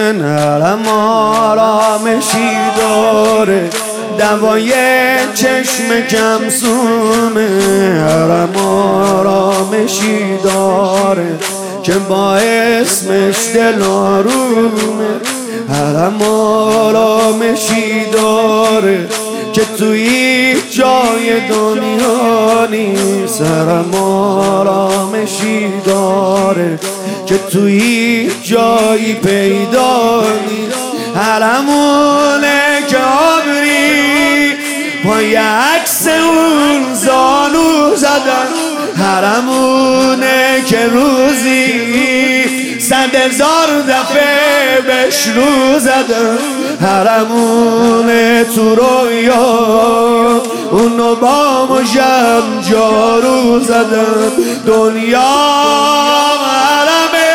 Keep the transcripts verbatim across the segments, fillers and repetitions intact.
حرم آرامشی داره، دوای چشم کمسومه. حرم آرامشی داره که با اسمش دل آرومه. حرم آرامشی داره که توی جای دنیا نیست. حرم آرامشی داره که توی جایی پیدا نیست. حرمونه که آبری پای عکس اون زانو زدن. حرمونه که روزی صد هزار دفعه بهش رو زدن. حرمونه تو رویا اونو با مجم جارو زدن. دنیا حرمه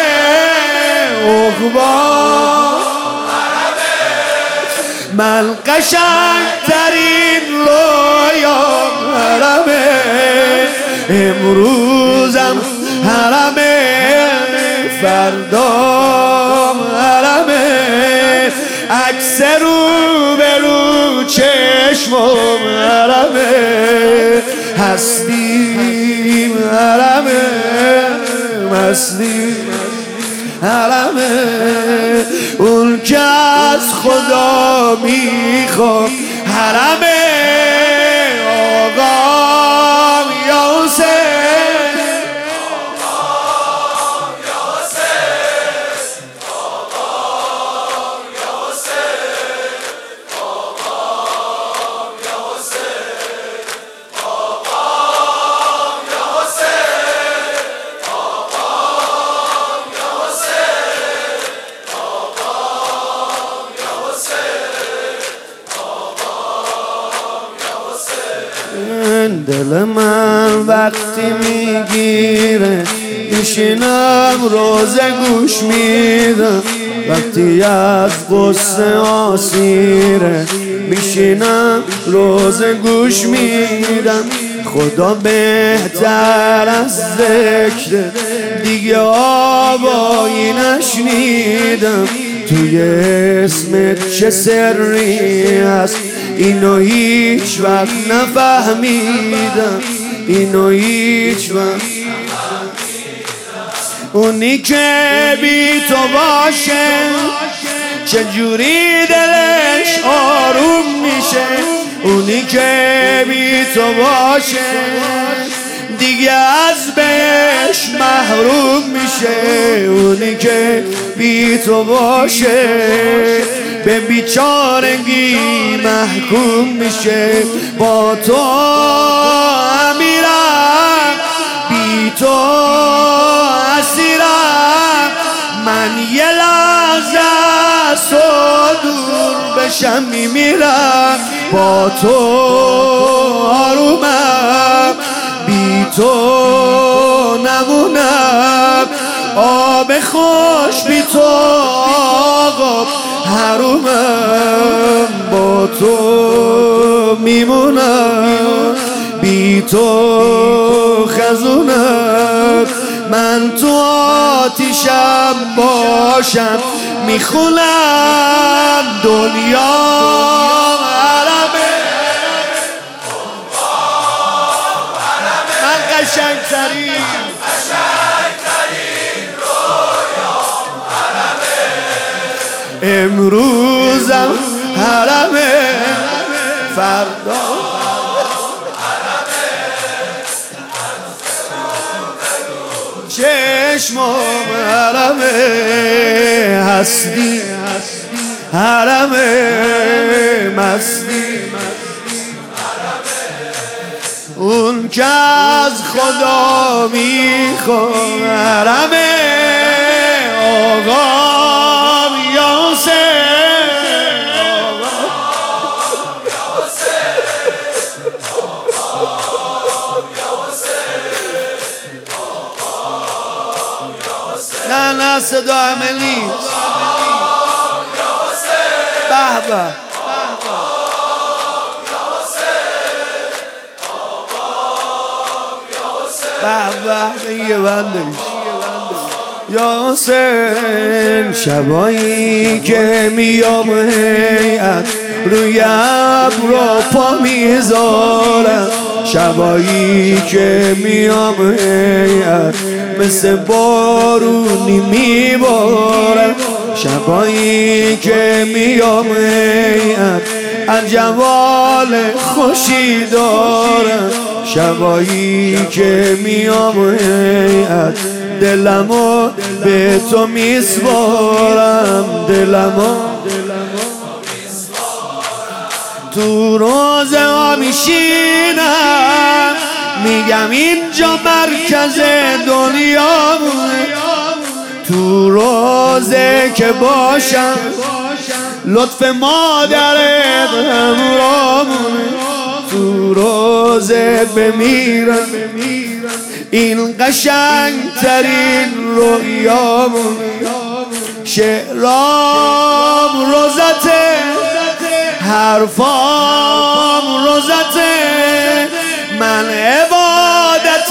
اخبار، من قشنگ ترین رویا حرمه. امروزم حرمه، فردام حرمه. عکس رو به رو چشمم حرمه. هستیم حرمه، هستیم حرمه. اون که از خدا میخواد حرمه. آقام یا حسین، آقام یا حسین، آقام یا حسین، آقام یا حسین، آقام یا حسین، آقام یا حسین، آقام یا حسین، آقام یا حسین. دل من وقتی میگیره میشینم روزه گوش میدم. وقتی از غصه آسیره میشینم روزه گوش میدم. خدا بهتر از ذکر دیگه آوایی نشنیدم. توی اسمت چه سری هست اینو هیچ وقت نفهمیدم. اینو هیچ وقت اونی که بی تو باشه چجوری دلش آروم میشه. اونی که بی تو باشه دیگه از بهش محروم میشه. اونی که بی تو باشه به بیچارگی محکوم میشه. با تو امیرم، بی تو اسیرم. من یه لحظه از تو دور بشم میمیرم. با تو آرومم، بی تو نمونم. آب خوش بی تو آقا حرومم. با تو میمونم، بی تو خزونم. من تو آتیشم باشم میخونم دنیا حرمه. من قشنگ ترین امروزم حرمه، فردا چشمم حرمه. هستی حرمه، مستی اون که از خدا میخواد حرمه. آقام یا حسین، نه نه صدا همه نیست. به به به به به یه بندش یا حسین. شبایی که میام هیئت روی ابرو پا میذارم، شبایی که میام هیئت مثل بارونی میبارم، شبایی که میام هیئت از جمال خوشی دارم، شبایی که میام هیئت دلمو به تو میسپارم، دلمو تو روزه ها میشینم میگم اینجا مرکز دنیامونه، تو روزه که باشم لطف مادرت همراهمونه، تو روزه بمیرم این قشنگترین رویامونه، شعرام روزته حرفام روزته من عبادت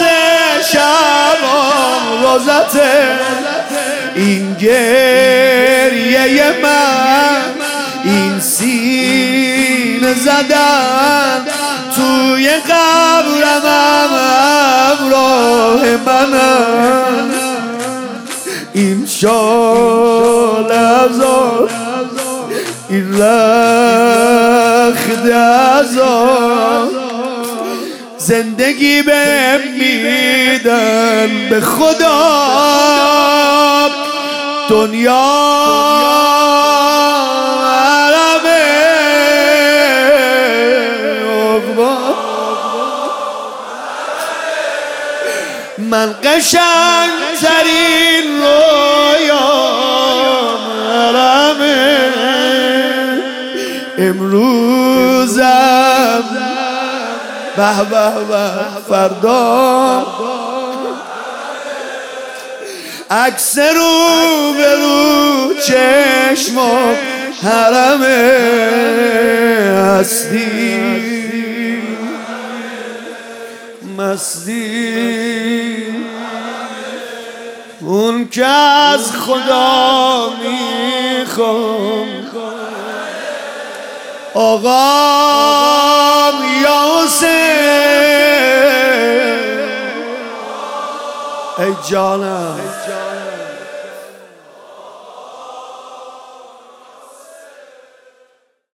شبام روزته، این گریه من این سینه زدن توی قبرم همراه منم، این شال افزار این رخت ازار زندگی به میدن به خدا، دنیا عربه من قشنگ ترین رویام عربه، امروزم به به به فردا عکس رو به رو چشمم حرمه هستی مستی اون که از خدا میخوام، آقام یا حسین ای جانم